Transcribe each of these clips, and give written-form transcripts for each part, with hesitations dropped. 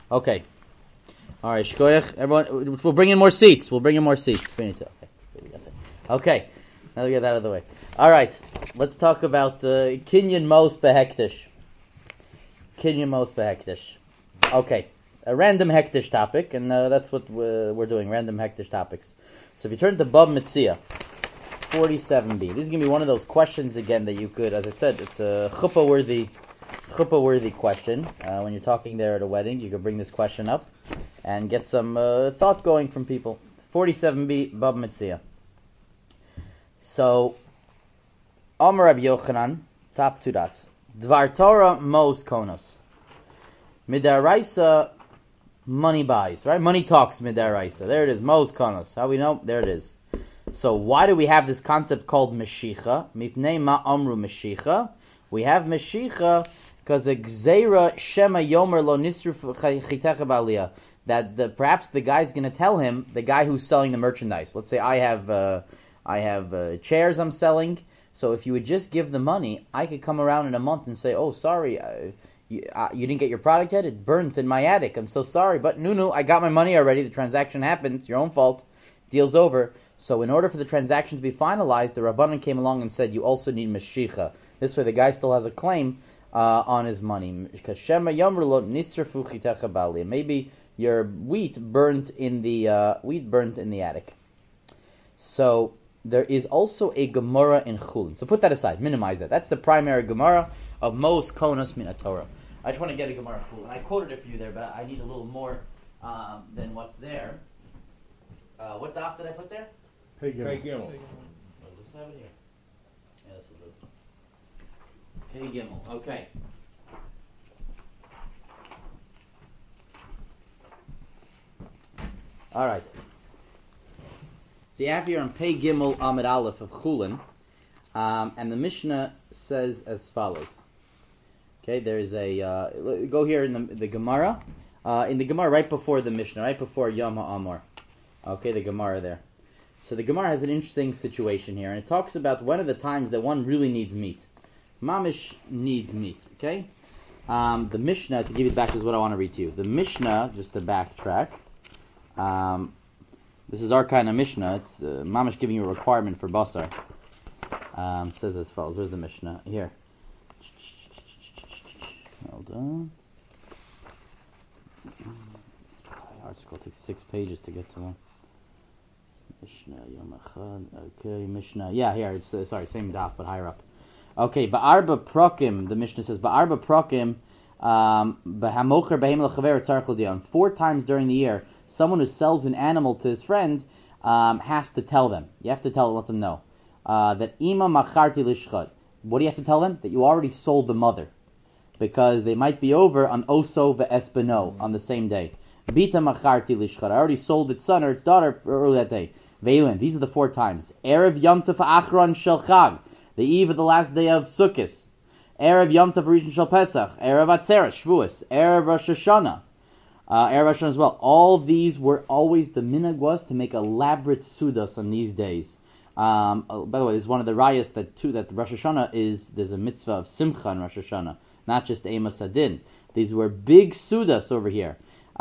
Okay. All right, shkoyach. Everyone, we'll bring in more seats. Okay. Okay. Now we get that out of the way. All right. Let's talk about kinyan mos behektish. Kinyan mos behektish. Okay. A random hektish topic, and that's what we're doing. Random hektish topics. So if you turn to Bab Mitzia, 47b. This is going to be one of those questions again that you could, as I said, it's a chuppah-worthy question. When you're talking there at a wedding, you could bring this question up and get some thought going from people. 47b, Bab Mitzia. So, Amar Rabbi Yochanan, top two dots. Dvar Torah mos konos. Midaraisa, money buys, right? Money talks midaraisa. There it is, mos konos. How we know? There it is. So why do we have this concept called Meshicha? Mipnei ma amru Meshicha. We have Meshicha because a Gzeira Shema Yomer lo nisru chitecha ba'aliyah. That perhaps the guy's going to tell him, the guy who's selling the merchandise. Let's say I have chairs I'm selling. So if you would just give the money, I could come around in a month and say, oh, sorry, you didn't get your product yet? It burnt in my attic. I'm so sorry. But no, I got my money already. The transaction happened. It's your own fault. Deal's over. So in order for the transaction to be finalized, the Rabbanan came along and said, you also need Meshicha. This way the guy still has a claim on his money. Maybe your wheat burnt in the attic. So there is also a Gemara in Chulin. So put that aside, minimize that. That's the primary Gemara of Mos Konos Min Torah. I just want to get a Gemara in Chulin. I quoted it for you there, but I need a little more than what's there. What daf did I put there? Pei Gimel. What does this have in here? Yeah, this will do. Pei Gimel. Okay. All right. So you have here on Pei Gimel Amid Aleph of Chulin, and the Mishnah says as follows. Okay, there is a go here in the Gemara. In the Gemara right before the Mishnah, right before Yom HaAmor. Okay, the Gemara there. So the Gemara has an interesting situation here, and it talks about one of the times that one really needs meat. Mamish needs meat, okay? The Mishnah, to give it back, is what I want to read to you. The Mishnah, just to backtrack, this is our kind of Mishnah. It's Mamish giving you a requirement for Basar. It says as follows. Where's the Mishnah? Here. Hold on. Article takes 6 pages to get to one. Mishnah Yom Echad. Okay, Mishnah. Yeah, here it's same daf but higher up. Okay, Ba'arba Prokim. The Mishnah says Ba'arba Prokim. B'hamocher behem lechaver tzarich l'dion. 4 times during the year, someone who sells an animal to his friend has to tell them. You have to let them know that ima macharti lishchad. What do you have to tell them? That you already sold the mother, because they might be over on Oso ve'espeno on the same day. Bita macharti lishchad. I already sold its son or its daughter early that day. Veilin. These are the 4 times. Erev Yom Tov Achron Shel Chag, the eve of the last day of Sukkot. Erev Yom Tov Rishon Shel Pesach. Erev Atzeres Shavuos. Erev Rosh Hashanah. Erev Rosh Hashanah as well. All these were always, the minhag was to make elaborate sudas on these days. By the way, this is one of the rayas that Rosh Hashanah there's a mitzvah of Simcha in Rosh Hashanah, not just Amos Adin. These were big sudas over here.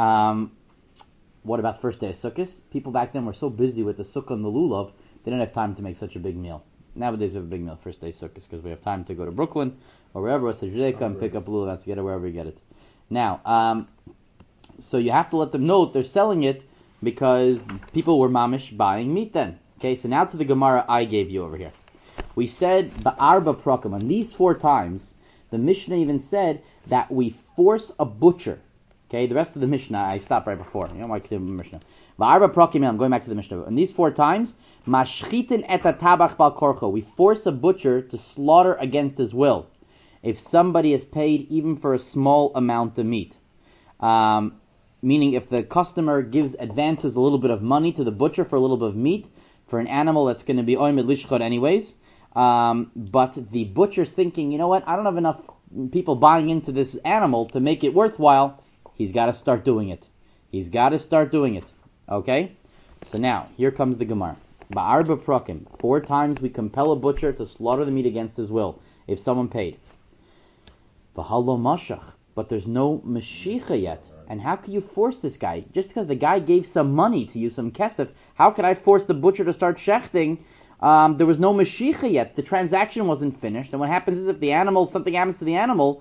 What about first day of Sukkot? People back then were so busy with the sukkah and the lulav, they didn't have time to make such a big meal. Nowadays we have a big meal first day of Sukkot because we have time to go to Brooklyn or wherever, West Judaica, and pick up lulav to get it wherever you get it. Now, so you have to let them know that they're selling it because people were mamish buying meat then. Okay, so now to the Gemara I gave you over here. We said Ba'arba Prokim. On these 4 times, the Mishnah even said that we force a butcher. Okay, the rest of the Mishnah, I stopped right before. You know why I the Mishnah. Va'arba Prokim, I'm going back to the Mishnah. And these 4 times, Mashchitin et tabach bal korcho. We force a butcher to slaughter against his will if somebody is paid even for a small amount of meat. Meaning if the customer advances a little bit of money to the butcher for a little bit of meat, for an animal that's going to be oimed lishchot anyways, but the butcher's thinking, you know what, I don't have enough people buying into this animal to make it worthwhile, he's got to start doing it. Okay? So now, here comes the Gemara. Ba'arba Prokim. 4 times we compel a butcher to slaughter the meat against his will, if someone paid. V'halo mashach. but there's no Mashiach yet. And how can you force this guy? Just because the guy gave some money to you, some kesef, how could I force the butcher to start shechting? There was no Mashiach yet. The transaction wasn't finished. And what happens is if something happens to the animal,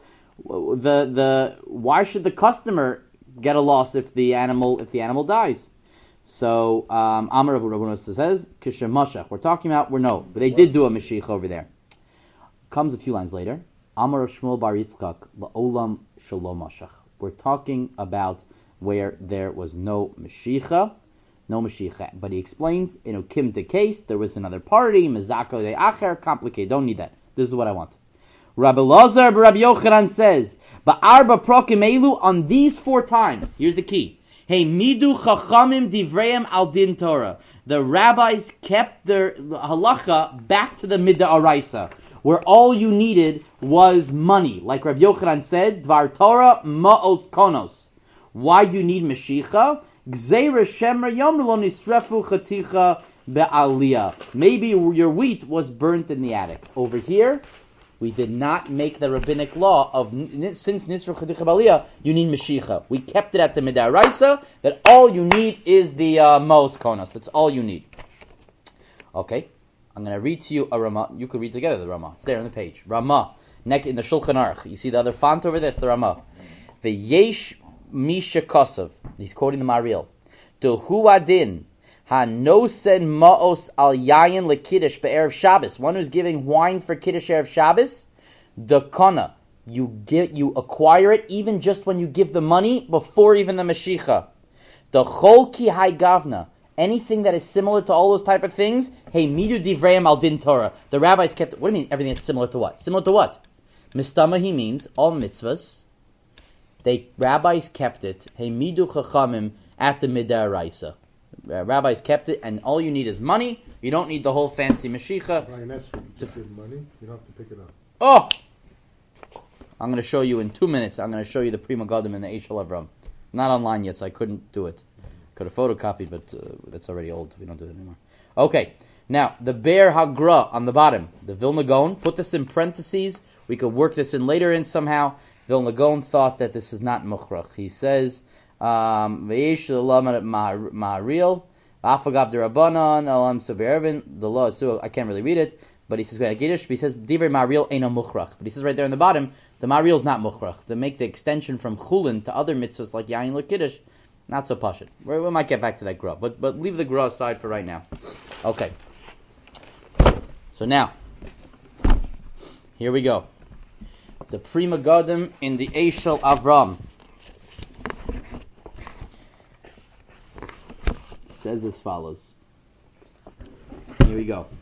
why should the customer get a loss if the animal dies? So Amar Rav Huna says Kishem Mashach. We're talking about but they did do a Mashiach over there. Comes a few lines later. Amar Rav Shmuel Bar Yitzchak La'olam Shalom Mashach. We're talking about where there was no Mashiach. But he explains in Ukimta case there was another party Mezako de Acher. Complicated. Don't need that. This is what I want. Rabbi Lazar Rabbi Yochanan says, Ba'arba prokim elu, on these 4 times. Here's the key. Hey, midu chachamim divreim al din Torah. The rabbis kept their halacha back to the mid'araisa, where all you needed was money. Like Rabbi Yochanan said, Dvar Torah ma'os konos. Why do you need Mashiach? Gzeira shemra yom lo nisrefu chaticha be'aliyah. Maybe your wheat was burnt in the attic. Over here, we did not make the rabbinic law of since Nisra Chadicha Baliyah, you need Mashiach. We kept it at the Midaraisa that all you need is the Mos Konos. That's all you need. Okay, I'm going to read to you a Ramah. You could read together the Ramah. It's there on the page. Ramah, neck in the Shulchan Aruch. You see the other font over there? That's the Ramah. The Yesh Misha Kosov. He's quoting the Mariel. The Huadin. Ha-nosen ma'os al yayin lekiddush be'erev Shabbos. One who's giving wine for kiddush erev Shabbos, the kana. You acquire it even just when you give the money before even the Mashiach. The chol ki hai gavna. Anything that is similar to all those type of things, hey midu divreim al din Torah. The rabbis kept it. What do you mean everything that's similar to what? Similar to what? Mistama he means all mitzvahs. Rabbis kept it. Hey midu chachamim at the midaraisa. Rabbis kept it, and all you need is money. You don't need the whole fancy Mashiach. Just give money. You don't have to pick it up. Oh! I'm going to show you in 2 minutes. I'm going to show you the Prima Gadim and the Eishel Avram. Not online yet, so I couldn't do it. Could have photocopied, but that's already old. We don't do that anymore. Okay. Now, the Be'er Hagra on the bottom. The Vilna Gaon. Put this in parentheses. We could work this in later in somehow. Vilna Gaon thought that this is not Mukhrach. He says... V'yesh ma'aril afagav derabanan alam severvin. The law is so I can't really read it, but he says Giddush. But he says divrei ma'aril eina muchrach. But he says right there in the bottom, the ma'aril is not muchrach. To make the extension from chulin to other mitzvahs like yayin lekiddush, not so pashut. We might get back to that gra, but leave the gra aside for right now. Okay. So now, here we go. The Prima Gadim in the Eishel Avram. Says as follows. Here we go.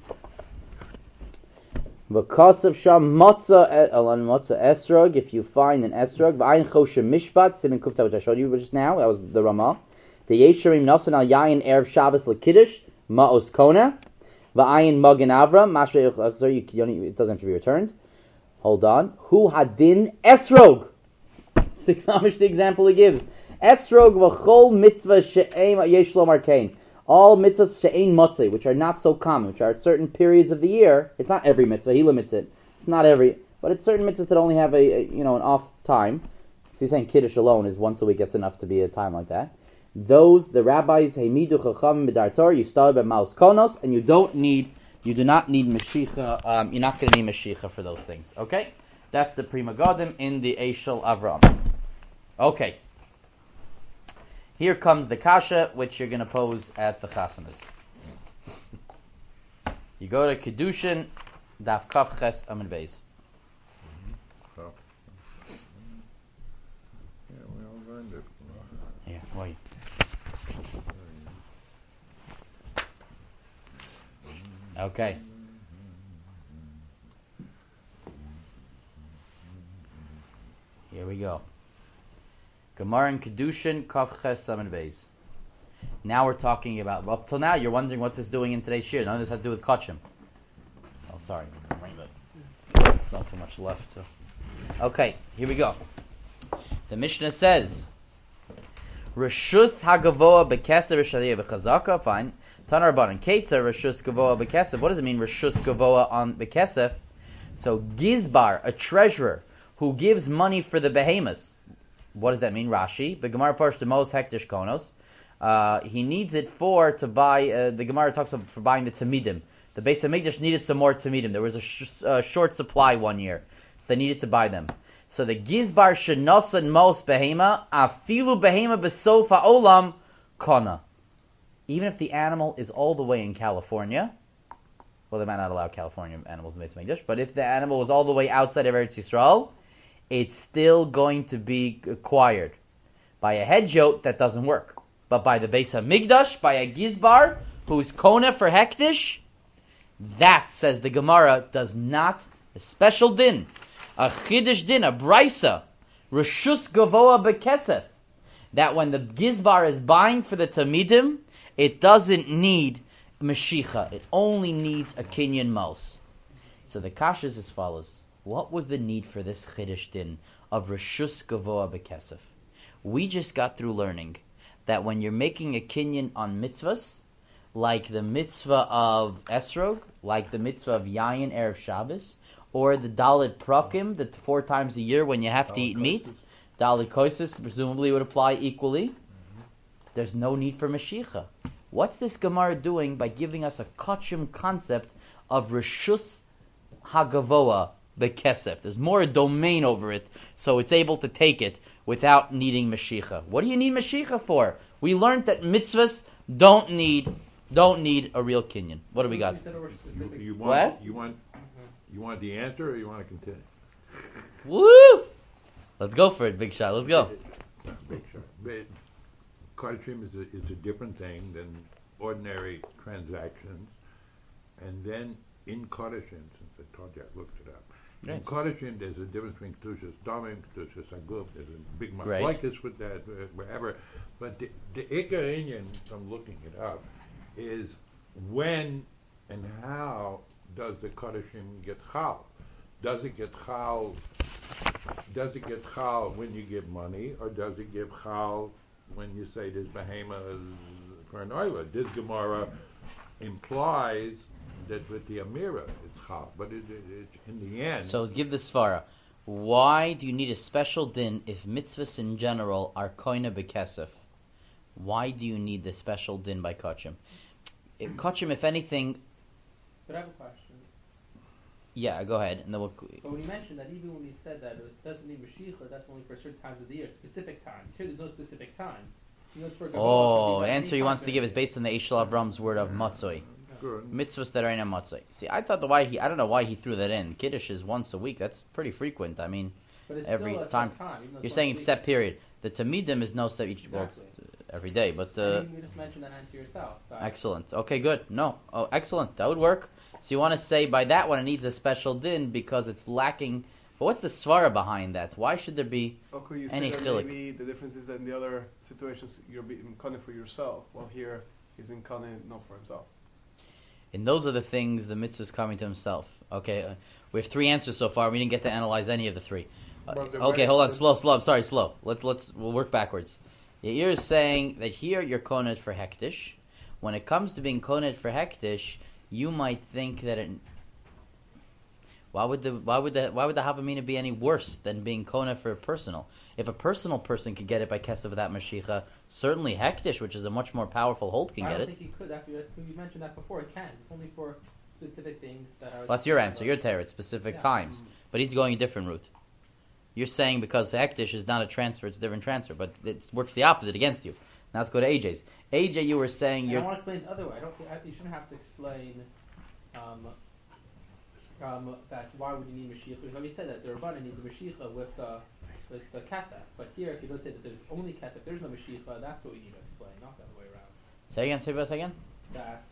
V'kasav sham matzah esrog. If you find an esrog, v'ayin choshe mishpat simin kufta, which I showed you just now. That was the Ramah. The yesharim nasan al yayin erev Shabbos lekiddush ma'os kona. V'ayin magen avram mashrei achzor. It doesn't have to be returned. Hold on. Hu hadin esrog. It's the example he gives. Esrog v'chol mitzvah she'em yesh lo markein. All mitzvahs she'ein motzei, which are not so common, which are at certain periods of the year. It's not every mitzvah. He limits it. It's not every, but it's certain mitzvahs that only have an off time. So he's saying Kiddush alone is once a week. That's enough to be a time like that. Those the rabbis heimidu chacham b'dar Torah. You start by maos konos, and you do not need Mashiach. You're not going to need Mashiach for those things. Okay, that's the Prima Gadim in the Eishel Avram. Okay. Here comes the kasha, which you're going to pose at the chasanas. You go to Kedushin, Daf Kaf Ches Amud Beis. Yeah, we all learned it. Here, wait. Okay. Here we go. Gemara in Kedushin, Kaf Ches Amud Beis. Now we're talking about, up till now you're wondering what's this doing in today's shir. None of this has to do with Kachim. Oh, sorry. There's not too much left. So. Okay, here we go. The Mishnah says, Reshus Hagavoa Bekesev Rishadiyah Bechazaka. Fine. Tanar Baran Keitza Reshus Gavoa Bekesev. What does it mean, Reshus Gavoa on Bekesev? So Gizbar, a treasurer, who gives money for the behemoths. What does that mean? Rashi, the Gemara Parsh the most hektish konos. He needs it to buy. The Gemara talks about for buying the tamidim. The Beis Hamikdash needed some more tamidim. There was a short supply one year, so they needed to buy them. So the gizbar shenosan mos behema afilu behema besofa olam kona. Even if the animal is all the way in California, well, they might not allow California animals in the Beis Hamikdash, but if the animal was all the way outside of Eretz Yisrael, it's still going to be acquired. By a hedjot, that doesn't work. But by the Beis Hamikdash, by a gizbar, who's kona for hektish, that, says the Gemara, does not, a special din, a chidish din, a brisa, reshus gavoa bekesef, that when the gizbar is buying for the tamidim, it doesn't need Mashicha. It only needs a kinyan mos. So the kasha is as follows. What was the need for this chidish din of reshus gavoa bekesef? We just got through learning that when you're making a kinyan on mitzvahs, like the mitzvah of esrog, like the mitzvah of yayin erev Shabbos, or the dalit prakim, the 4 times a year when you have to eat meat, dalit koises presumably would apply equally. There's no need for Mashicha. What's this Gemara doing by giving us a kachim concept of reshus hagavoa bekesef? There's more a domain over it, so it's able to take it without needing Mashicha. What do you need Mashicha for? We learned that mitzvahs don't need a real kinyan. What do we got? You What? You want the answer, or you want to continue? Woo! Let's go for it, Big Shot. Let's go. Big shot. But Kodashim is a different thing than ordinary transactions. And then in Kodashim, since I told you I looked it up, in Kodashim there's a difference between Kedushas Damim, Kedushas Aguf. There's a big machlokes with that, wherever. But the Ikar Inyan, I'm looking it up, is when and how does the Kodashim get chal? Does it get chal when you give money, or does it give chal when you say this behema is for an oila? This Gemara implies that with the Amira it's chal, but it in the end. So give the svara. Why do you need a special din if mitzvahs in general are koina bekesef? Why do you need the special din by kachim? Kachim, if anything. But I have a question. Yeah, go ahead, and then we'll. But when you mentioned that, even when you said that it doesn't need Mashiach, that's only for certain times of the year, specific times. Here, there's no specific time. You know, it's for the answer he wants to give is based on the Eishel Avram's word of matzoi. Good. Mitzvahs that are in a matzoi. See, I thought I don't know why he threw that in. Kiddush is once a week. That's pretty frequent. I mean, but it's every still a time. time You're saying it's set period. The Tamidim is no set each every day, but. You just mentioned that answer yourself. Excellent. Okay, good. No. Oh, excellent. That would work. So you want to say by that one it needs a special din because it's lacking. But what's the svara behind that? Why should there be any chilik? Maybe the difference is that in the other situations you're being kane for yourself, while here he's been kane not for himself. And those are the things the mitzvah is coming to himself. Okay, we have 3 answers so far. We didn't get to analyze any of the 3. Okay, hold on. Slow. I'm sorry, slow. We'll work backwards. Yair is saying that here you're koned for hektish. When it comes to being koned for hektish, you might think that why would the havamina be any worse than being koned for personal? If a personal person could get it by kesef without mashicha, certainly hektish, which is a much more powerful hold, can get it. I don't think he could. After you mentioned that before, it can. It's only for specific things that are. Well, that's your answer. Your teretz, specific times. But he's going a different route. You're saying because hektish is not a transfer, it's a different transfer, but it works the opposite against you. Now let's go to AJ's. AJ, you were saying I want to explain it the other way. You shouldn't have to explain that why would you need Mashiach. We've already said that the Rabbanan need the Mashiach with the Kesef. But here, if you don't say that there's only Kesef, there's no Mashiach, that's what we need to explain, not the other way around. Say again? That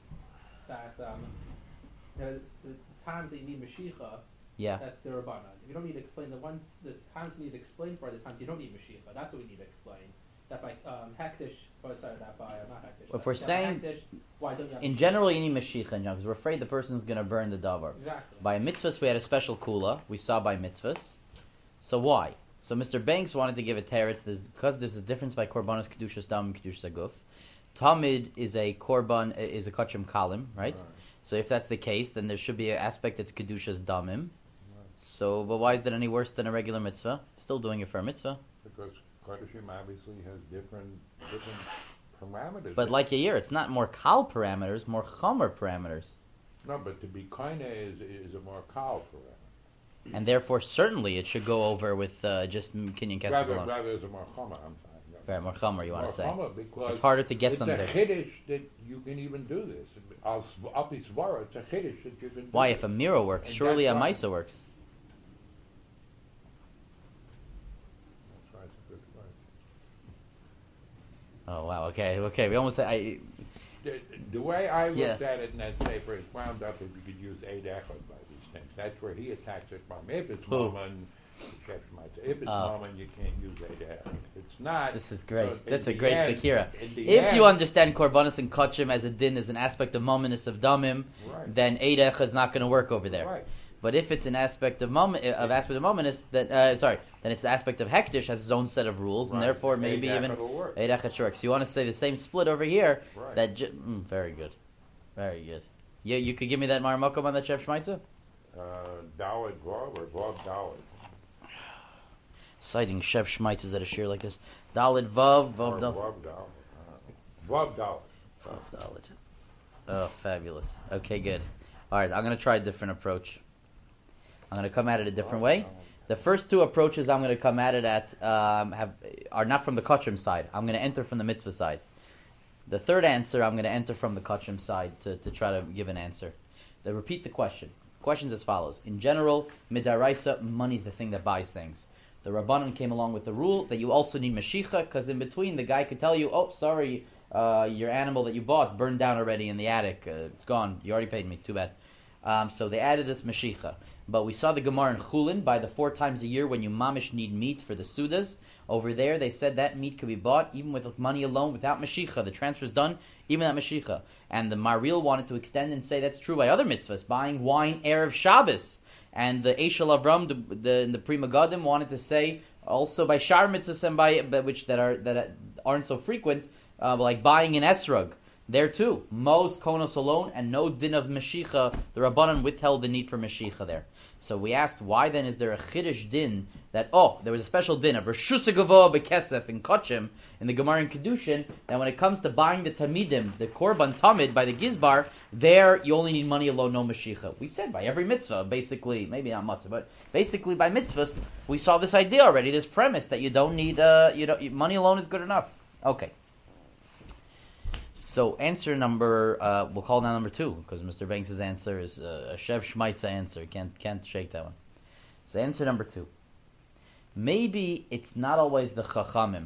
the times that you need Mashiach, that's the Rabbanan. If you don't need to explain the times you need to explain for are the times you don't need Mashiach. That's what we need to explain. That by hektish, not hektish. If we're saying, hektish, why don't you have in general, you need mashiach because we're afraid the person's going to burn the davar. Exactly. By mitzvahs, we had a special kula. We saw by mitzvahs. So why? So Mr. Banks wanted to give a teretz because there's a difference by korbanos kedushas dam and kedushas aguf. Tamid is a korban is a kachim kalim, right? So if that's the case, then there should be an aspect that's kedushas damim. So, but why is that any worse than a regular mitzvah? Still doing it for a mitzvah. Because Kodashim obviously has different parameters. But like Yair, it's not more kal parameters, more chomer parameters. No, but to be koine is a more kal parameter. And therefore, certainly, it should go over with just kinyan kesef alone. Rather, it's a more chomer. I'm sorry. Right, more chomer, you want to say. Because it's harder to get something. It's a chiddush that you can even do this. Al pi svara, it's a chiddush that you can do. Why, if a mirror works, and surely a maisa works. That's right, it's a good question. Oh, wow, okay, we almost... The way I looked at it in that paper, it's wound up if you could use 8 echad by these things. That's where he attacks it from. If it's Moman, if it's Moman, you can't use 8 echad. If it's not... This is great. So That's a great sekira. If you understand Korbanos and Kachim as a din, as an aspect of Mominus of Damim, then 8 echad is not going to work over there. Right. But if it's an aspect of Mominus, then it's the aspect of Hektish has its own set of rules, and therefore maybe even 8 echad works. So you want to say the same split over here? Right. That very good, very good. Yeah, you could give me that Maramakom on that Chef Shmaitza? Dawid Vav or Vav Dawid? Citing Chef Shmaitzes at a shir like this. Dalid Vav Vav Dawid. Vav Dawid. Vav Dawid. Oh, fabulous. Okay, good. All right, I'm going to try a different approach. I'm going to come at it a different way. The first two approaches I'm going to come at it at are not from the Kachim side. I'm going to enter from the mitzvah side. The third answer, I'm going to enter from the Kachim side to try to give an answer. Repeat the question. Question's as follows. In general, midaraisa, money's the thing that buys things. The Rabbanan came along with the rule that you also need Mashicha, because in between the guy could tell you, oh, sorry, your animal that you bought burned down already in the attic. It's gone. You already paid me. Too bad. So they added this Mashicha. But we saw the Gemara in Chulin, by the 4 times a year when you mamish need meat for the Sudas. Over there, they said that meat could be bought even with money alone, without Mashicha. The transfer is done, even without Mashicha. And the Maril wanted to extend and say that's true by other mitzvahs, buying wine Erev Shabbos. And the Eshel Avram, the Pri Megadim, wanted to say also by Shar mitzvahs and by which that aren't so frequent, like buying an esrog. There too, most konos alone and no din of Mashicha. The Rabbanan withheld the need for Mashicha there. So we asked, why then is there a Chiddush din that, there was a special din of Reshus HaGavoah B'Kesef in Kachim, in the Gemara in Kedushin, that when it comes to buying the Tamidim, the Korban Tamid by the Gizbar, there you only need money alone, no Mashicha. We said by every mitzvah, basically, maybe not matzah, but basically by mitzvahs, we saw this idea already, this premise that you don't need, money alone is good enough. Okay. So answer number, we'll call now number 2, because Mr. Banks' answer is a Shev Shmaitza answer. Can't shake that one. So answer number 2. Maybe it's not always the Chachamim.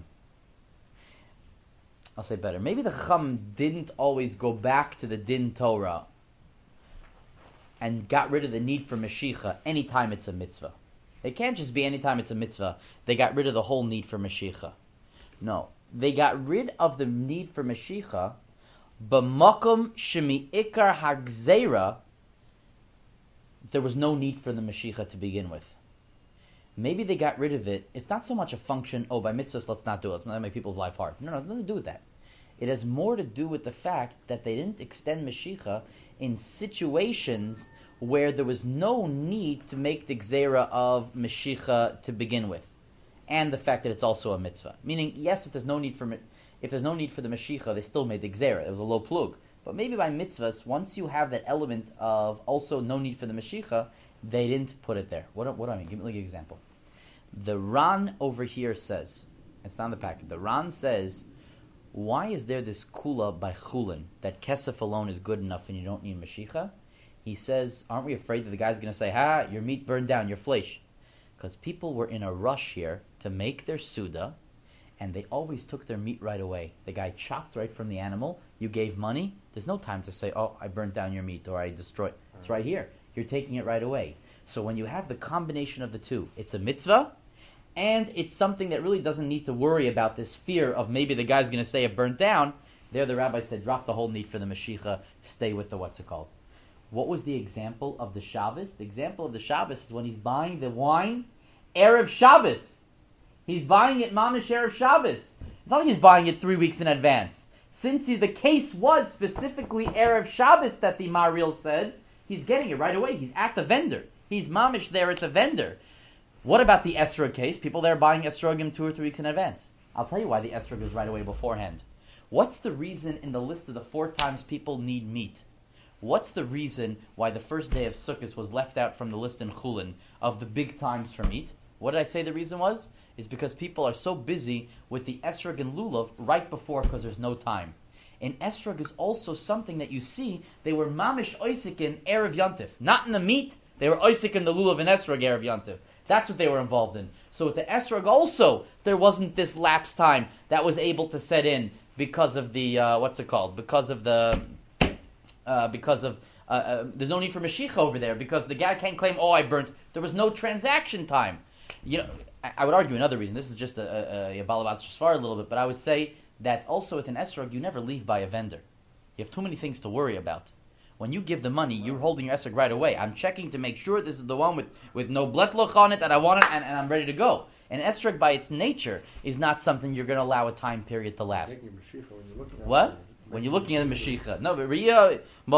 I'll say better. Maybe the Chachamim didn't always go back to the Din Torah and got rid of the need for Mashicha anytime it's a mitzvah. It can't just be anytime it's a mitzvah. They got rid of the whole need for Mashicha. No. They got rid of the need for Mashicha B'makom shemi ikar hagzera, there was no need for the Mashicha to begin with. Maybe they got rid of it. It's not so much a function, by mitzvahs, let's not do it. Let's not make people's life hard. No, it has nothing to do with that. It has more to do with the fact that they didn't extend Mashicha in situations where there was no need to make the gzera of Mashicha to begin with. And the fact that it's also a mitzvah. Meaning, yes, if there's no need for the Mashicha, they still made the Gzera. It was a low plug. But maybe by mitzvahs, once you have that element of also no need for the Mashicha, they didn't put it there. What do I mean? Give me an example. The Ran over here says, it's not in the packet, the Ran says, why is there this kula by Chulin, that kesef alone is good enough and you don't need Mashicha? He says, aren't we afraid that the guy's going to say, your meat burned down, your flesh? Because people were in a rush here to make their Suda, and they always took their meat right away. The guy chopped right from the animal. You gave money. There's no time to say, I burnt down your meat or I destroyed. It's right here. You're taking it right away. So when you have the combination of the two, it's a mitzvah, and it's something that really doesn't need to worry about this fear of maybe the guy's going to say it burnt down. There the rabbi said, drop the whole need for the Mashicha, stay with the what's it called. What was the example of the Shabbos? The example of the Shabbos is when he's buying the wine Erev Shabbos. He's buying it Mamish Erev Shabbos. It's not like he's buying it 3 weeks in advance. Since the case was specifically Erev Shabbos that the Maril said, he's getting it right away. He's at the vendor. He's Mamish there at the vendor. What about the esrog case? People there buying esrogim 2 or 3 weeks in advance. I'll tell you why the esrog is right away beforehand. What's the reason in the list of the 4 times people need meat? What's the reason why the first day of Sukkot was left out from the list in Chulin of the big times for meat? What did I say the reason was? Is because people are so busy with the esrog and lulav right before because there's no time. And esrog is also something that you see, they were mamish oisik in Erev Yontif. Not in the meat, they were oisik in the lulav and esrog Erev Yontif. That's what they were involved in. So with the esrog also, there wasn't this lapse time that was able to set in because of the, there's no need for Mashiach over there because the guy can't claim, I burnt. There was no transaction time. I would argue another reason. This is just a balavat shvar a little bit, but I would say that also with an esrog, you never leave by a vendor. You have too many things to worry about. When you give the money, you're holding your esrog right away. I'm checking to make sure this is the one with no bletloch on it that I want it, and I'm ready to go. An esrog by its nature is not something you're going to allow a time period to last. What? When you're looking at a Mashiach. No, but Re'iyah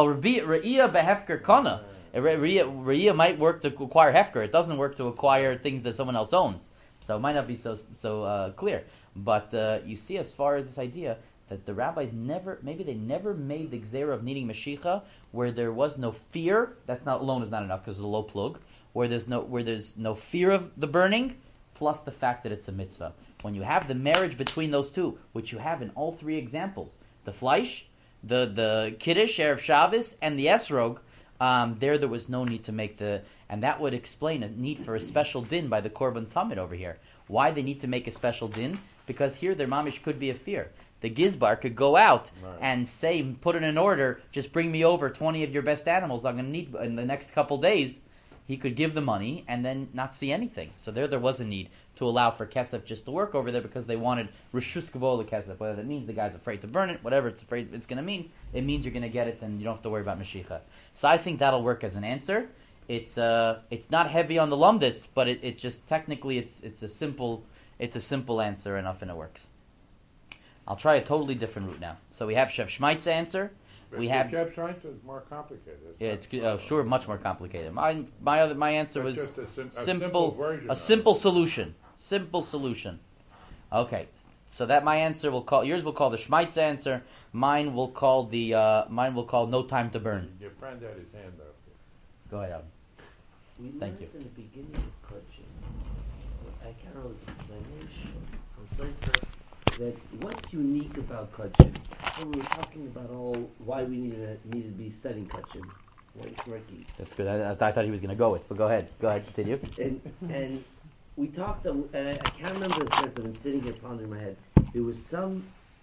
behefker kana. Re'iyah might work to acquire hefker. It doesn't work to acquire things that someone else owns. So it might not be so clear. But you see, as far as this idea that the rabbis never made the gzeira of needing Mashiach where there was no fear. That's not alone is not enough because it's a low plug. Where there's no fear of the burning, plus the fact that it's a mitzvah. When you have the marriage between those two, which you have in all 3 examples, the fleish, the kiddush, erev Shabbos, and the esrog, there was no need to make and that would explain a need for a special din by the Korban Tamid over here. Why they need to make a special din? Because here their mamish could be a fear. The gizbar could go out and say, put in an order, just bring me over 20 of your best animals I'm going to need in the next couple days. He could give the money and then not see anything. So there was a need to allow for kesef just to work over there because they wanted reshus kavod kesef. Whether that means the guy's afraid to burn it, whatever it's going to mean, it means you're going to get it and you don't have to worry about Mashiach. So I think that'll work as an answer. It's not heavy on the lumdis, but it just technically it's a simple answer enough and it works. I'll try a totally different route now. So we have Shev Shmait's answer. We have Shev Shmait's is more complicated. It's much more complicated. My answer was just a simple solution. Simple solution. Okay, so that my answer yours will call the Shmait's answer. Mine will call no time to burn. Your friend had his hand up. Go ahead, Adam. Thank you. In the beginning of Kachim, I can't remember if it's that what's unique about Kachim? When we were talking about why we needed to be studying Kachim. That's good. I thought he was going to go with, but go ahead. Go ahead, continue. And we talked, and I can't remember the sense. I've been sitting here pondering in my head. There was someone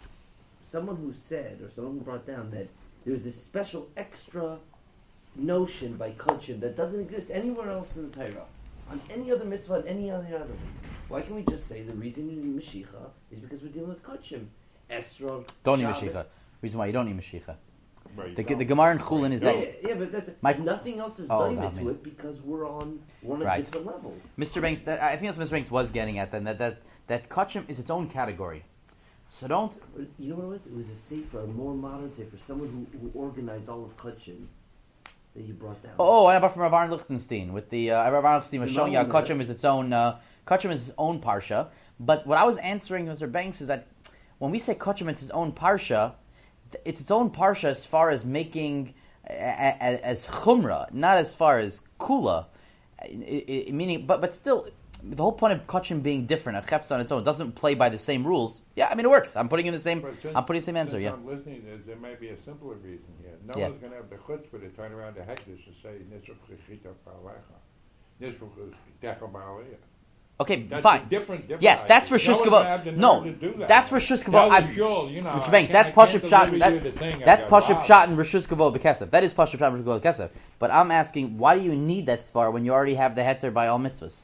who said, or someone who brought down that there was this special extra notion by Kachim that doesn't exist anywhere else in the Torah, on any other mitzvah, on any other thing. Why can't we just say the reason you need Mashiach is because we're dealing with Kachim? Esrog, don't need Shabbos. Mashiach. Reason why you don't need Mashiach. Right. The Gemara in Chulin is that. Yeah, but that's nothing else is done to it because we're on a different level. Mr. Banks, I think that's what Mr. Banks was getting at. Then that Kachim is its own category. So don't. You know what it was? It was a sefer, a more modern sefer, someone who organized all of Kachim that you brought down. I brought from Rav Aaron Lichtenstein with the Rav Aaron Lichtenstein was showing you how Kachim is its own parsha. But what I was answering Mr. Banks is that when we say Kachim it's its own parsha, it's its own parsha as far as making as chumrah, not as far as kula. Meaning, but still, the whole point of Kachim being different, a chefs on its own, doesn't play by the same rules. Yeah, I mean it works. I'm putting in the same. I'm putting the same answer. Yeah. I'm listening. There may be a simpler reason here. No one's going to have the chutzpah to turn around to Hekdesh and say Nisruch Chechita Pa'alecha, Nisruch Chechecha Ba'aliyah. Okay, that's fine. Different yes, that's for Shuskava. No, that's for Shuskava. Mr. Banks, that's Pashup Shot. That's Pashup Shot and Rishuskava Bekesef. that is Pashup Shot and Rishuskava Bekesef. But I'm asking, why do you need that svar when you already have the heter by all mitzvahs?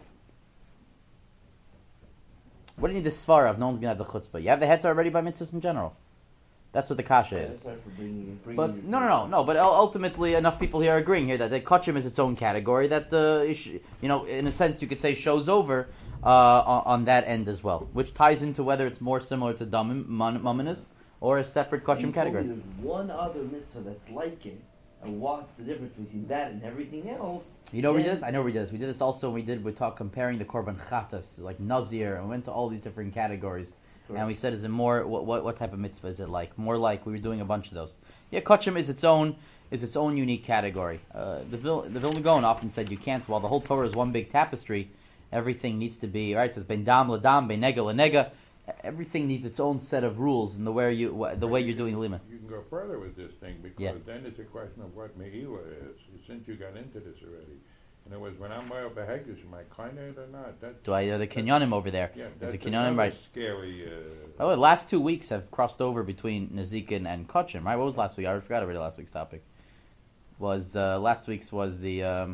What do you need the svar of? No one's going to have the chutzpah. You have the heter already by mitzvahs in general. That's what the kasha is. But no. But ultimately, enough people here are agreeing here that the kachim is its own category. That in a sense, you could say shows over on that end as well, which ties into whether it's more similar to damim, mamonis, or a separate kachim category. There's one other mitzvah that's like it and what's the difference between that and everything else. You know, we did this. I know we did this. We did this also. We talk comparing the korban chatas, like nazir, and we went to all these different categories. Correct. And we said, is it more what type of mitzvah is it like? More like we were doing a bunch of those. Yeah, kachim is its own unique category. The Vilna Gaon often said you can't. While the whole Torah is one big tapestry, everything needs to be right. It says ben dam ladam, ben nega lanega. Everything needs its own set of rules and the way you're doing the lima. You can go further with this thing because then it's a question of what meila is. Since you got into this already, in other words, when I'm by up a hegdish, am I kind or not? Are the kinyanim over there? Yeah, that's the kinyanim, right? Scary. The last 2 weeks have crossed over between Nezikin and Kachim, right? What was last week? I forgot already last week's topic. Last week's was the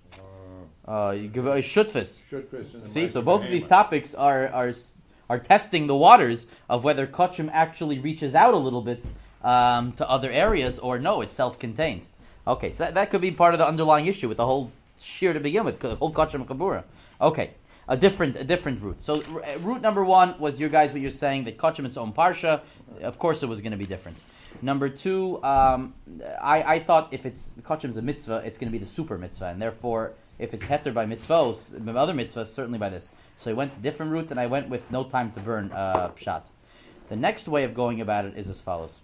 Shutfis. See, so both of these topics are testing the waters of whether Kachim actually reaches out a little bit to other areas or no, it's self-contained. Okay, so that could be part of the underlying issue with the whole shir to begin with, the whole Kachim Kabura. Okay, a different route. So route number one was what you're saying, that Kachim is its own parsha. Of course it was going to be different. Number two, I thought if it's Kachim's a mitzvah, it's going to be the super mitzvah, and therefore if it's heter by mitzvos, other mitzvahs, certainly by this. So I went a different route, and I went with no time to burn pshat. The next way of going about it is as follows.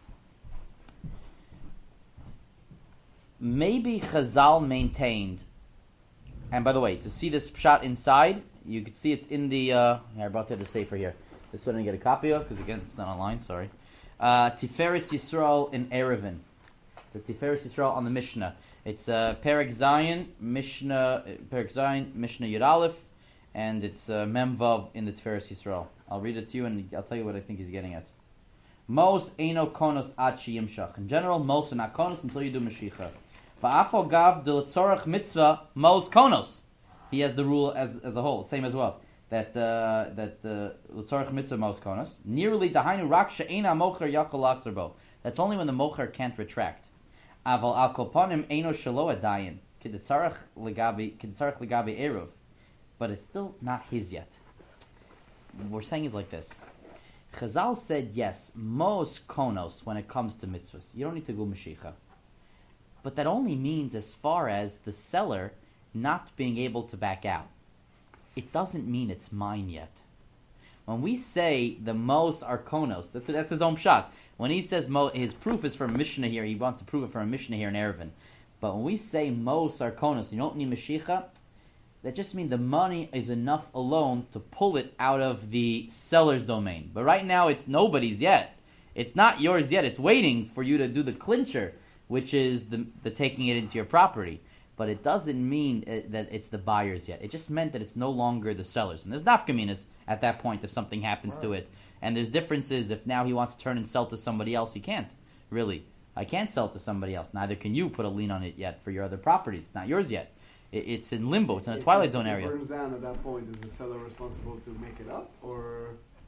Maybe Chazal maintained, and by the way, to see this pshat inside, you can see it's in the, I brought the sefer here. This one I didn't get a copy of, because again, it's not online, sorry. Tiferes Yisrael in Erevin. The Tiferes Yisrael on the Mishnah. It's Perek Zayin, Mishnah Yud Aleph, and it's Mem Vav in the Tiferes Yisrael. I'll read it to you and I'll tell you what I think he's getting at. Mos Eino Konos Ad Sheyimshach. In general, Mos are not Konos until you do Mashicha. Va'afal Gav de L'tzorach Mitzvah Mos Konos. He has the rule as a whole, same as well. That L'tzorach Mitzvah Mos Konos. Nearly Dahainu Rak She'ena Mocher Yachol Lachzer Bo. That's only when the Mocher can't retract. Aval Al Koponim Eino Shelo Adayin. K'detzarach Legabi Eruv. But it's still not his yet. What we're saying is like this. Chazal said yes, most konos when it comes to mitzvahs. You don't need to go Mashicha. But that only means as far as the seller not being able to back out. It doesn't mean it's mine yet. When we say the most are konos, that's his own shot. When he says his proof is from Mishnah here, he wants to prove it from a Mishnah here in Erevin. But when we say most are konos, you don't need Mashicha, that just means the money is enough alone to pull it out of the seller's domain. But right now it's nobody's yet. It's not yours yet. It's waiting for you to do the clincher, which is the taking it into your property. But it doesn't mean that it's the buyer's yet. It just meant that it's no longer the seller's. And there's nafkaminas at that point if something happens to it. And there's differences if now he wants to turn and sell to somebody else. He can't, really. I can't sell to somebody else. Neither can you put a lien on it yet for your other properties. It's not yours yet. It's in limbo. It's in a twilight zone area. If it burns down at that point, is the seller responsible to make it up, or?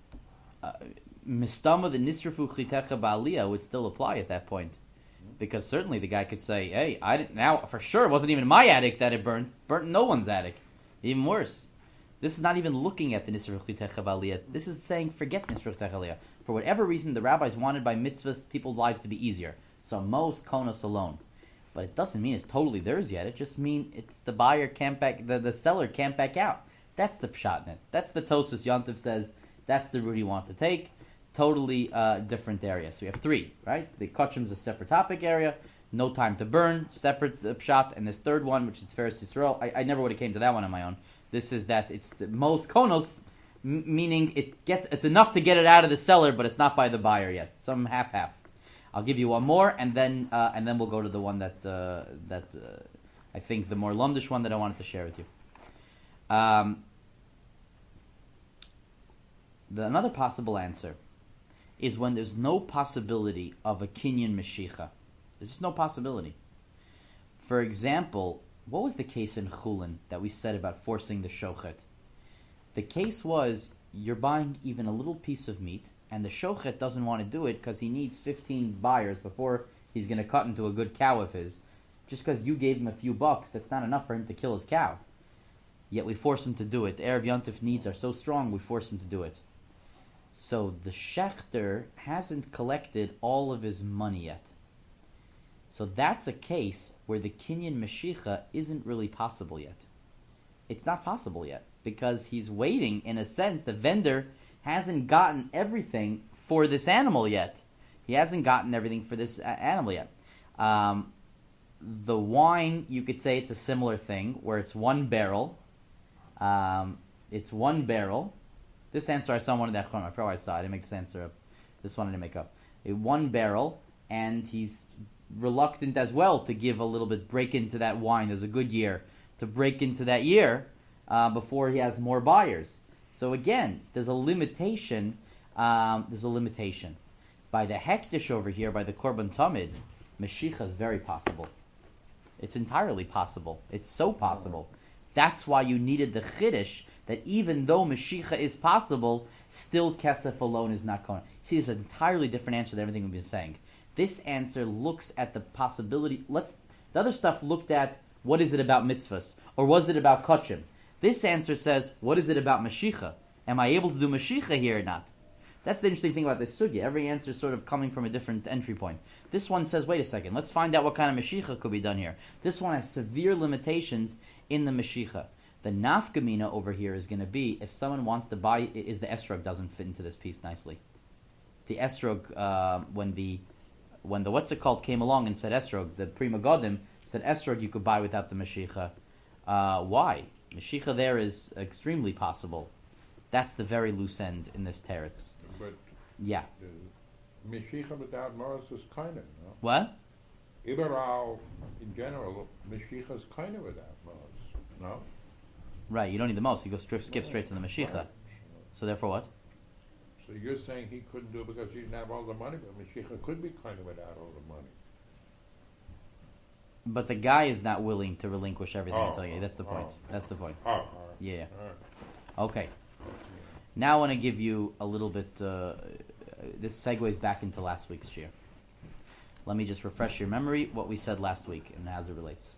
Mistama the nisrafu chitecha ba'aliyah would still apply at that point, because certainly the guy could say, "Hey, I didn't." Now for sure, it wasn't even my attic that it burnt in no one's attic. Even worse, this is not even looking at the nisrafu chitecha ba'aliyah. This is saying, forget nisrafu chitecha ba'aliyah. For whatever reason, the rabbis wanted by mitzvahs people's lives to be easier. So most konos alone. But it doesn't mean it's totally theirs yet. It just means it's the buyer can't back, the seller can't back out. That's the pshatnet. That's the Tosas Yontif says. That's the route he wants to take. Totally different area. So we have three, right? The Kachim's a separate topic area. No time to burn, separate pshat. And this third one, which is Tiferes Yisrael, I never would have came to that one on my own. This is that it's the most konos, meaning it's enough to get it out of the seller, but it's not by the buyer yet. Some half-half. I'll give you one more, and then we'll go to the one that I think the more lumdish one that I wanted to share with you. Another possible answer is when there's no possibility of a kinyan meshicha. There's just no possibility. For example, what was the case in Chulin that we said about forcing the shochet? The case was you're buying even a little piece of meat, and the shochet doesn't want to do it because he needs 15 buyers before he's going to cut into a good cow of his. Just because you gave him a few bucks, that's not enough for him to kill his cow. Yet we force him to do it. The Erev Yontif needs are so strong, we force him to do it. So the shechter hasn't collected all of his money yet. So that's a case where the Kinyan Mashicha isn't really possible yet. It's not possible yet because he's waiting, in a sense, the vendor hasn't gotten everything for this animal yet. He hasn't gotten everything for this animal yet. The wine, you could say it's a similar thing, where it's one barrel. It's one barrel. This answer I saw one of that. I forgot why I saw. I didn't make this answer up. This one I didn't make up. One barrel, and he's reluctant as well to give a little bit, break into that wine. There's a good year to break into that year before he has more buyers. So again, there's a limitation. By the hektish over here, by the korban tamid, Mashicha is very possible. It's entirely possible. It's so possible. That's why you needed the chiddush that even though Mashicha is possible, still Kesef alone is not going. See, it's an entirely different answer than everything we've been saying. This answer looks at the possibility. The other stuff looked at what is it about mitzvahs, or was it about kachim? This answer says, what is it about Mashicha? Am I able to do Mashicha here or not? That's the interesting thing about this sugya. Every answer is sort of coming from a different entry point. This one says, wait a second, let's find out what kind of Mashicha could be done here. This one has severe limitations in the Mashicha. The nafkamina over here is going to be, if someone wants to buy, is the esrog doesn't fit into this piece nicely. The esrog, when the what's it called came along and said esrog, the Pri Megadim said esrog you could buy without the Mashicha. Why? Mashicha there is extremely possible. That's the very loose end in this teretz. But yeah. Mashicha without Morris is kind of, no? What? Iberal, in general, Mashicha is kind of without Morris, no? Right, you don't need the most. You go skip straight to the Mashicha. Right. So therefore what? So you're saying he couldn't do it because he didn't have all the money, but Mashicha could be kind of without all the money. But the guy is not willing to relinquish everything until you. That's the point. That's the point. Oh, Yeah. all right. Okay. Now I want to give you a little bit. This segues back into last week's shir. Let me just refresh your memory what we said last week and as it relates.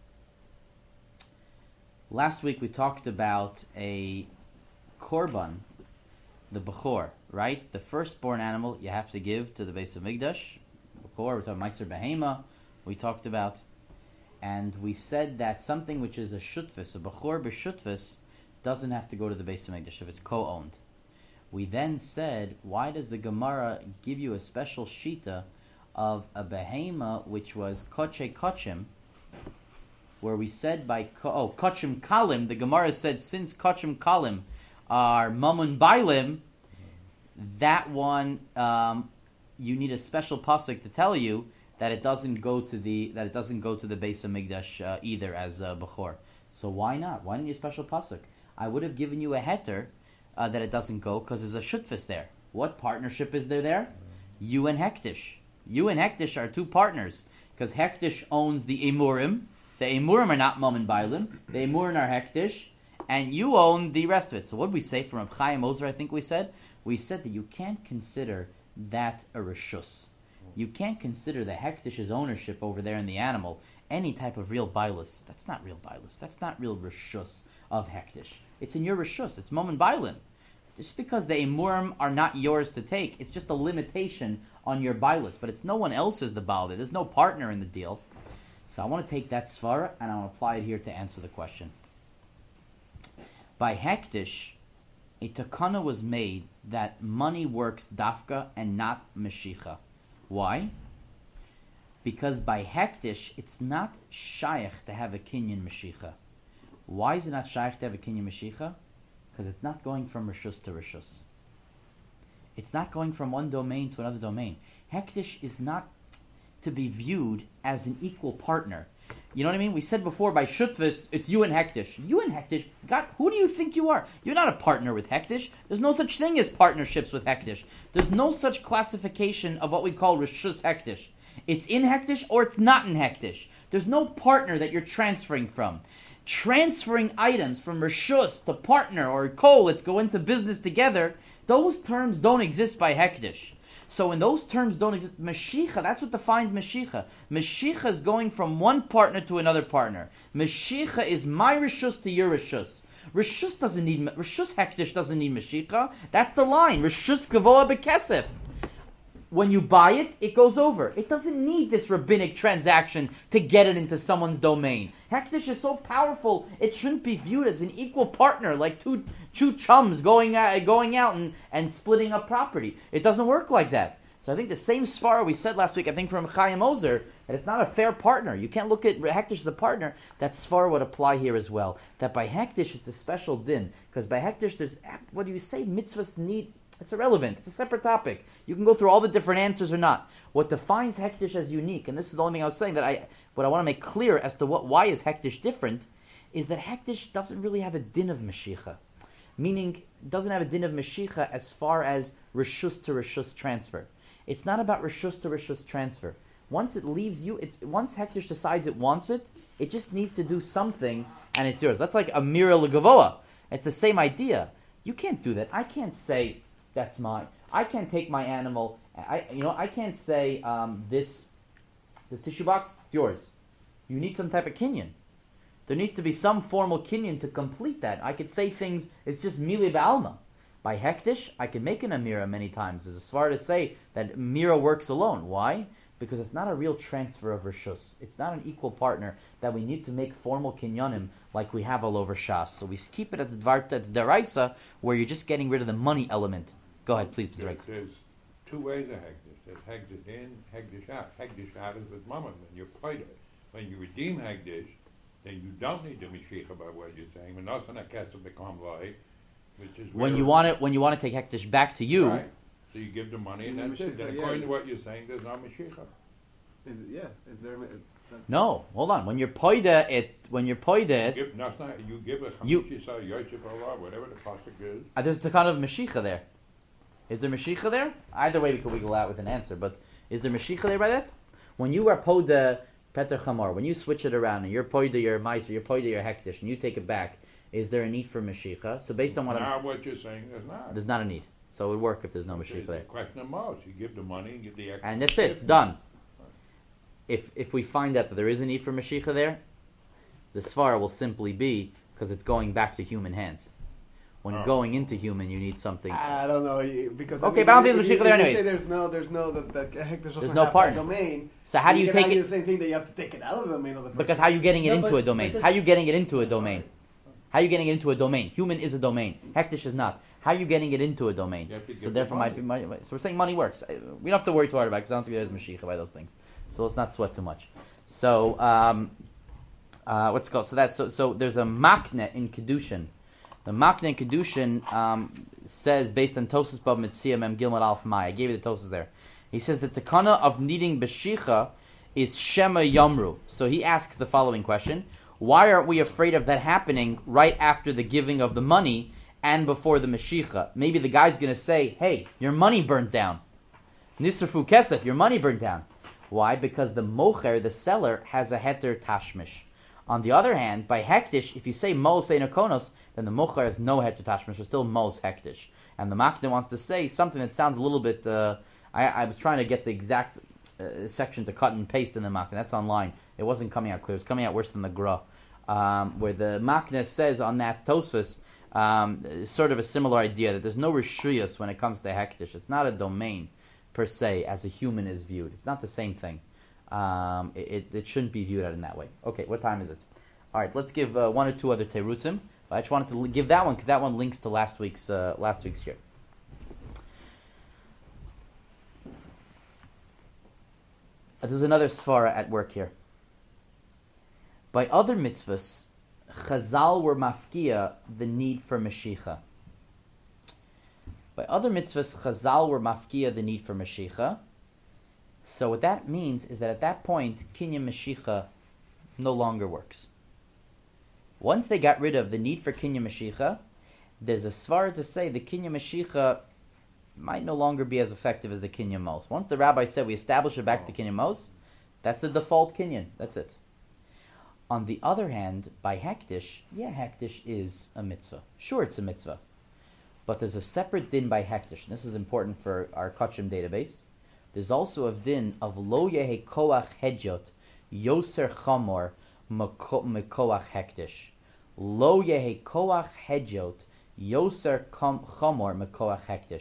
Last week we talked about a korban, the bechor, right? The firstborn animal you have to give to the Beis Hamikdash. Bechor, we're talking Meiser Behema. We talked about, and we said that something which is a shutvis, a bechor b'shutvis, doesn't have to go to the Beis Hamikdash if it's co-owned. We then said, why does the Gemara give you a special shita of a behema which was koche kochim, where we said by kochim kalim, the Gemara said since kochim kalim are mamun bailim, that one you need a special pasuk to tell you that it doesn't go to the Beis Hamikdash either as a bechor. So why not? Why don't you a special pasuk? I would have given you a heter that it doesn't go because there's a shutfis there. What partnership is there? You and Hektish. You and Hektish are two partners because Hektish owns the Emurim. The Emurim are not Mom and Bailim. The Emurim are Hektish, and you own the rest of it. So what did we say from Reb Chaim Ozer? I think we said that you can't consider that a reshus. You can't consider the Hektish's ownership over there in the animal any type of real bailus. That's not real bailus. That's not real reshus of Hektish. It's in your reshus. It's Mom and Bailim. Just because the emurim are not yours to take, it's just a limitation on your bailus. But it's no one else's the baal. There's no partner in the deal. So I want to take that svara and I want to apply it here to answer the question. By Hektish, a takana was made that money works dafka and not meshicha. Why? Because by Hektish, it's not shaykh to have a kinyan meshicha. Why is it not shaykh to have a kinyan meshicha? Because it's not going from rishus to rishus. It's not going from one domain to another domain. Hektish is not to be viewed as an equal partner. You know what I mean? We said before by Shutvis, it's you and Hektish. You and Hektish, God, who do you think you are? You're not a partner with Hektish. There's no such thing as partnerships with Hektish. There's no such classification of what we call Rishus Hektish. It's in Hektish or it's not in Hektish. There's no partner that you're transferring from. Transferring items from Rishus to partner or let's go into business together, those terms don't exist by Hektish. So when those terms don't exist, Mashicha, that's what defines Mashicha. Mashicha is going from one partner to another partner. Mashicha is my Rishus to your Rishus. Rishus Hektish doesn't need Mashicha. That's the line. Rishus Gavoa Bekesef. when you buy it, it goes over. It doesn't need this rabbinic transaction to get it into someone's domain. Hekdesh is so powerful, it shouldn't be viewed as an equal partner, like two chums going out and splitting up property. It doesn't work like that. So I think the same svara we said last week, I think from Chaim Ozer, that it's not a fair partner. You can't look at Hekdesh as a partner. That svara would apply here as well. That by Hekdesh it's a special din. Because by Hekdesh, there's, what do you say, mitzvahs need, it's irrelevant. It's a separate topic. You can go through all the different answers or not. What defines Hekdesh as unique, and this is the only thing I was saying, what I want to make clear as to why is Hekdesh different, is that Hekdesh doesn't really have a din of Mashiach. Meaning, it doesn't have a din of Mashiach as far as Rishus to Rishus transfer. It's not about Rishus to Rishus transfer. Once it leaves you, once Hekdesh decides it wants it, it just needs to do something, and it's yours. That's like a Mira Legavoa. It's the same idea. You can't do that. I can't say, that's mine. I can't take my animal. I can't say this tissue box, it's yours. You need some type of kinyan. There needs to be some formal kinyan to complete that. I could say things. It's just mili ba'alma. By Hekdesh, I can make an amira many times. There's a svara to say that mira works alone. Why? Because it's not a real transfer of rishus. It's not an equal partner that we need to make formal kinyanim like we have all over Shas. So we keep it at the deraisa, where you're just getting rid of the money element. Go ahead, please. There's two ways of Hekdesh. There's Hekdesh in, Hekdesh out. Hekdesh out is with Mammon, when you're paid it. When you redeem Hekdesh, then you don't need the Mashiach about what you're saying. When also a kesef become life, which is when you want to take Hekdesh back to you. Right. So you give the money and that's it. Then according to what you're saying, there's no Mashiach. Is there? No, hold on. When you're poida it, you give a Chamishisa, Yosef Allah, whatever the pasuk is. There's the kind of Mashiach there. Is there Mashiach there? Either way, we could wiggle out with an answer. But is there Mashiach there by that? When you are poida Peter Chamor, when you switch it around and you're poida your Meiser, you're poida your Hekdesh, and you take it back, is there a need for Mashiach? So based on what you're saying, there's not. There's not a need. So it would work if there's no Mashiach there. It's a question of most. You give the money and give the extra. And that's it. Done. If we find out that there is a need for Mashiach there, the svara will simply be because it's going back to human hands. When going into human, you need something. I don't know because okay, but I don't think there's Mashiach there anyways. Say there's no that Hekdesh doesn't no have part. that domain. So how do you take it? The same thing that you have to take it out of the domain of the person. Because how are you getting it into a domain? How are you getting it into a domain? How are you getting it into a domain? Human is a domain. Hekdesh is not. How are you getting it into a domain? So therefore, so we're saying money works. We don't have to worry too hard about it because I don't think there's Mashiach by those things. So let's not sweat too much. So what's it called? So there's a makne in Kedushin. The makne in Kedushin says, based on Tosas Bab Mitzia Mem Gilmad Alf Mai. I gave you the Tosas there. He says the takana of needing Beshicha is Shema Yamru. So he asks the following question: why aren't we afraid of that happening right after the giving of the money and before the Mashicha? Maybe the guy's going to say, hey, your money burnt down. Nisrafu Kesef, your money burnt down. Why? Because the mocher, the seller, has a heter tashmish. On the other hand, by hektish, if you say mos einokonos, then the mocher has no heter tashmish, but still mos hektish. And the makne wants to say something that sounds a little bit. I was trying to get the exact section to cut and paste in the makne. That's online. It wasn't coming out clear. It's coming out worse than the gra, where the makne says on that Tosfos sort of a similar idea that there's no rishuyas when it comes to hektish. It's not a domain per se, as a human is viewed. It's not the same thing. It shouldn't be viewed in that way. Okay, what time is it? All right, let's give one or two other terutzim. I just wanted to give that one because that one links to last week's year. There's another svara at work here. By other mitzvahs, Chazal were mafkia the need for Mashiach. By other mitzvahs, Chazal were mafkia the need for Mashiach. So what that means is that at that point, Kinyan Mashiach no longer works. Once they got rid of the need for Kinyan Mashiach, there's a svara to say the Kinyan Mashiach might no longer be as effective as the Kinyan Mos. Once the rabbi said we establish it back to Kinyan Mos, that's the default Kinyan. That's it. On the other hand, by Hektish, Hektish is a mitzvah. Sure, it's a mitzvah. But there's a separate din by Hektish. And this is important for our Kachim database. There's also a din of Lo Yehe Koach Hedjot Yoser Chamor Mekoach Hektish. Lo Yehe Koach Hedjot Yoser Chamor Mekoach Hektish.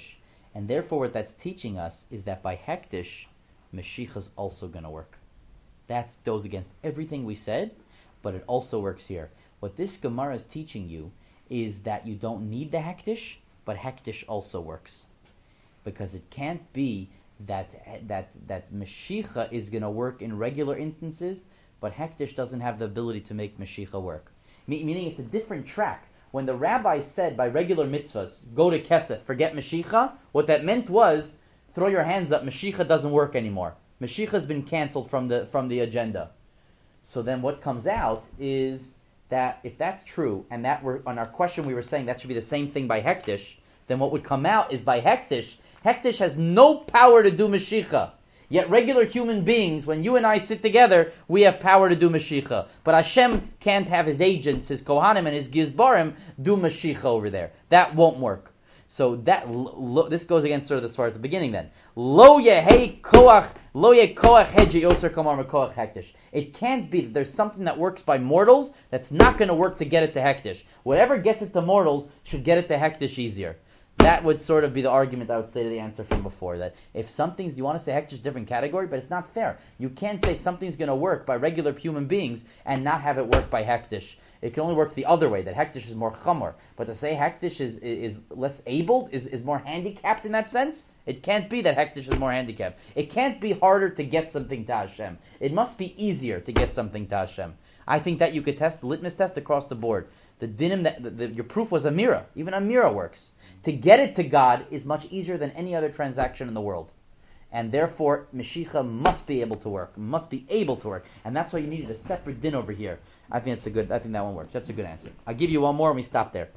And therefore what that's teaching us is that by hektish, Mashiach is also going to work. That goes against everything we said, but it also works here. What this Gemara is teaching you is that you don't need the hektish, but hektish also works. Because it can't be that Mashiach is going to work in regular instances, but hektish doesn't have the ability to make Mashiach work. Meaning it's a different track. When the rabbi said by regular mitzvahs, go to Kesef, forget Mashiach, what that meant was, throw your hands up, Mashiach doesn't work anymore. Mashiach has been canceled from the agenda. So then what comes out is that if that's true, and that were on our question we were saying that should be the same thing by hektish, then what would come out is by hektish has no power to do Mashiach. Yet regular human beings, when you and I sit together, we have power to do Mashiach. But Hashem can't have his agents, his Kohanim and his Gizbarim do Mashiach over there. That won't work. So this goes against sort of the start at the beginning then. Lo yehei koach heji yoser kamar mekoach hektish. It can't be that there's something that works by mortals that's not going to work to get it to hektish. Whatever gets it to mortals should get it to hektish easier. That would sort of be the argument I would say to the answer from before, that if something's, you want to say hektish different category, but it's not fair. You can't say something's going to work by regular human beings and not have it work by hektish. It can only work the other way, that hektish is more chamor. But to say hektish is less able, is more handicapped in that sense, it can't be that hektish is more handicapped. It can't be harder to get something to Hashem. It must be easier to get something to Hashem. I think that you could test the litmus test across the board. The dinim, your proof was a mirror. Even a mirror works. To get it to God is much easier than any other transaction in the world. And therefore, Mashiach must be able to work. And that's why you needed a separate din over here. I think that one works. That's a good answer. I'll give you one more and we stop there.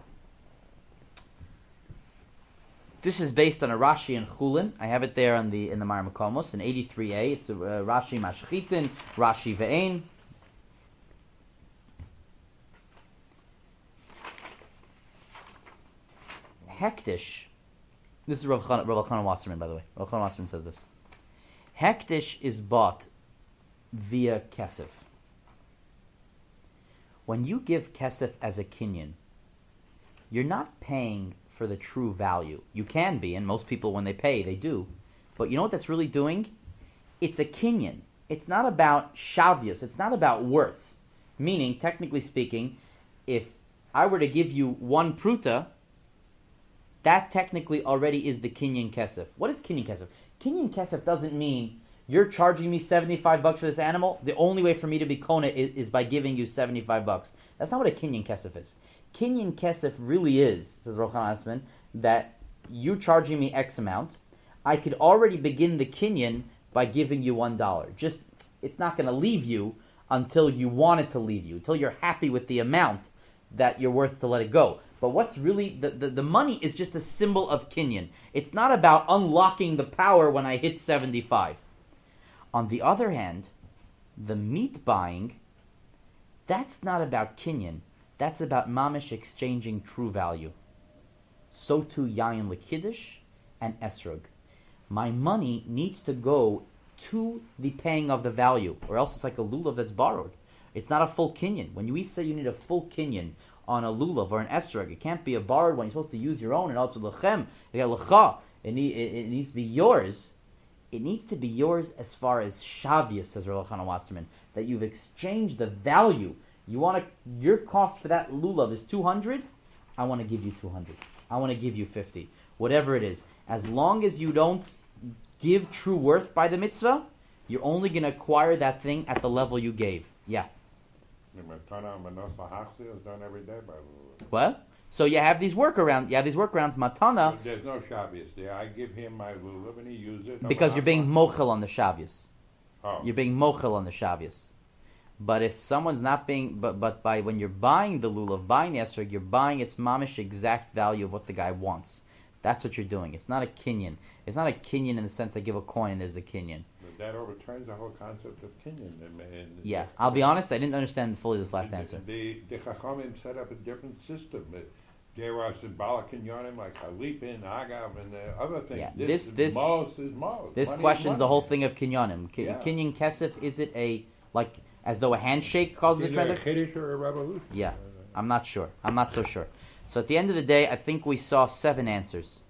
This is based on a Rashi in Chulin. I have it there in the Mar Makomos in 83a. It's a Rashi Mashchitin, Rashi Ve'ein. Hektish. This is Rav Chanan Wasserman, by the way. Rav Chanan Wasserman says this. Hektish is bought via kesef. When you give kesef as a kinyan, you're not paying for the true value. You can be, and most people when they pay, they do. But you know what that's really doing? It's a kinyan. It's not about shavius. It's not about worth. Meaning, technically speaking, if I were to give you one pruta, that technically already is the kinyan kesef. What is kinyan kesef? Kinyan kesef doesn't mean you're charging me $75 for this animal. The only way for me to be kona is by giving you $75. That's not what a kinyan kesef is. Kinyan kesef really is, says Rav Chanan Wasserman, that you charging me X amount. I could already begin the kinyan by giving you $1. Just, it's not going to leave you until you want it to leave you, until you're happy with the amount that you're worth to let it go. But what's really, the money is just a symbol of kinyan. It's not about unlocking the power when I hit 75. On the other hand, the meat buying, that's not about kinyan. That's about mamish exchanging true value. So too yayin lekiddush and esrog. My money needs to go to the paying of the value, or else it's like a lulav that's borrowed. It's not a full kinyan. When we say you need a full kinyan on a lulav or an esrog, it can't be a borrowed one. You're supposed to use your own, and also lechem, it needs to be yours. It needs to be yours as far as shavius, says Rav Chanan Wasserman, that you've exchanged the value. Your cost for that lulav is 200. I want to give you 200. I want to give you 50. Whatever it is, as long as you don't give true worth by the mitzvah, you're only going to acquire that thing at the level you gave. Yeah. What? So you have these workarounds. Matana. There's no shavius there. I give him my lulav and he uses it. Because you're being mochel on the shavius. Oh. You're being mochel on the shavius. But if someone's not being, but by when you're buying the lulav, buying the esrog, you're buying its mamish exact value of what the guy wants. That's what you're doing. It's not a kinyan. It's not a kinyan in the sense I give a coin and there's the kinyan. But that overturns the whole concept of kinyan. Yeah, I'll be honest, I didn't understand fully this last answer. The Chachamim set up a different system. There are symbolic kinyanim like Halipin, Agav, and other things. Yeah, this Mos is Mos. This questions the whole thing of kinyanim. Kinyan kesef, is it as though a handshake causes a transaction? Is it a Kiddush or a revolution? Yeah, I'm not sure. I'm not so sure. So at the end of the day, I think we saw 7 answers.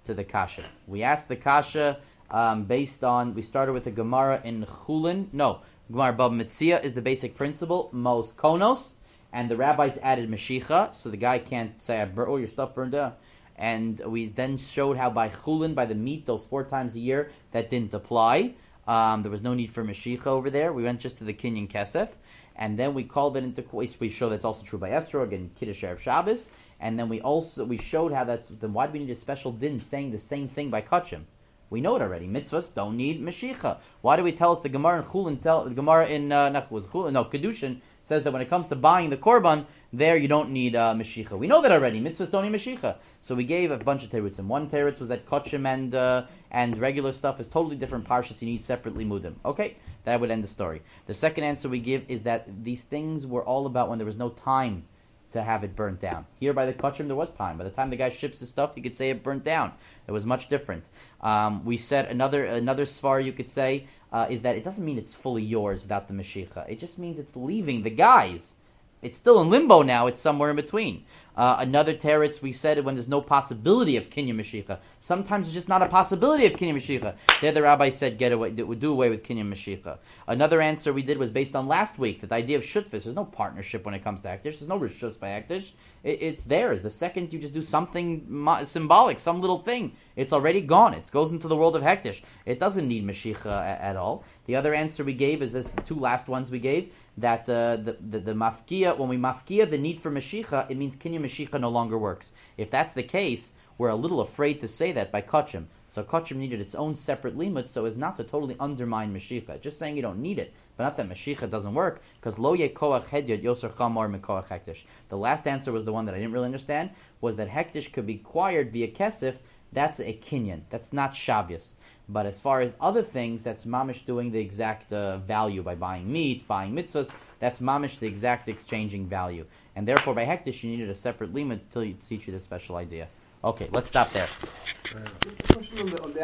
to the kasha. We asked the kasha based on, we started with the Gemara in Chulin. No, Gemara Bava Metzia is the basic principle, Mos Konos, and the rabbis added Mashicha, so the guy can't say, oh, your stuff burned down. And we then showed how by Chulin, by the meat, those 4 times a year, that didn't apply. There was no need for Mashicha over there. We went just to the Kinyan Kesef. And then we called it into, we show that's also true by Estrog and Kiddush Erev Shabbos. And then we showed how that's, then why do we need a special din saying the same thing by Kachim? We know it already. Mitzvahs don't need Mashicha. Why do we tell us the Gemara in Chulin, the Gemara in, Kedushin, says that when it comes to buying the Korban, there you don't need Mashicha. We know that already. Mitzvahs don't need Mashicha. So we gave a bunch of terutzim. And one teretz was that Kachim and regular stuff is totally different parshas. You need separate limudim. Okay, that would end the story. The second answer we give is that these things were all about when there was no time to have it burnt down. Here by the Kachim there was time. By the time the guy ships his stuff, you could say it burnt down. It was much different. We said another svar you could say is that it doesn't mean it's fully yours without the Mashicha. It just means it's leaving the guy's. It's still in limbo now. It's somewhere in between. Another teretz, we said when there's no possibility of Kinyan Mashicha. Sometimes there's just not a possibility of Kinyan Mashicha. There the rabbi said do away with Kinyan Mashicha. Another answer we did was based on last week, that the idea of Shutfis. There's no partnership when it comes to Hektish. There's no Rishus by Hektish. It's theirs. The second you just do something symbolic, some little thing, it's already gone. It goes into the world of Hektish. It doesn't need Mashicha at all. The other answer we gave is this, the 2 last ones we gave, that the mafkia, when we mafkia the need for Mashicha, it means Kinyan Mashicha no longer works. If that's the case, we're a little afraid to say that by Kachim. So Kachim needed its own separate limud so as not to totally undermine Mashicha. Just saying you don't need it, but not that Mashicha doesn't work, because lo ye koach hedyot yoser chamor mekoach hektish. The last answer was the one that I didn't really understand, was that hektish could be acquired via kesef. That's a kinyan. That's not shavyas. But as far as other things, that's mamish doing the exact value by buying meat, buying mitzvahs. That's mamish the exact exchanging value. And therefore, by hektish, you needed a separate limud to teach you this special idea. Okay, let's stop there. Question on the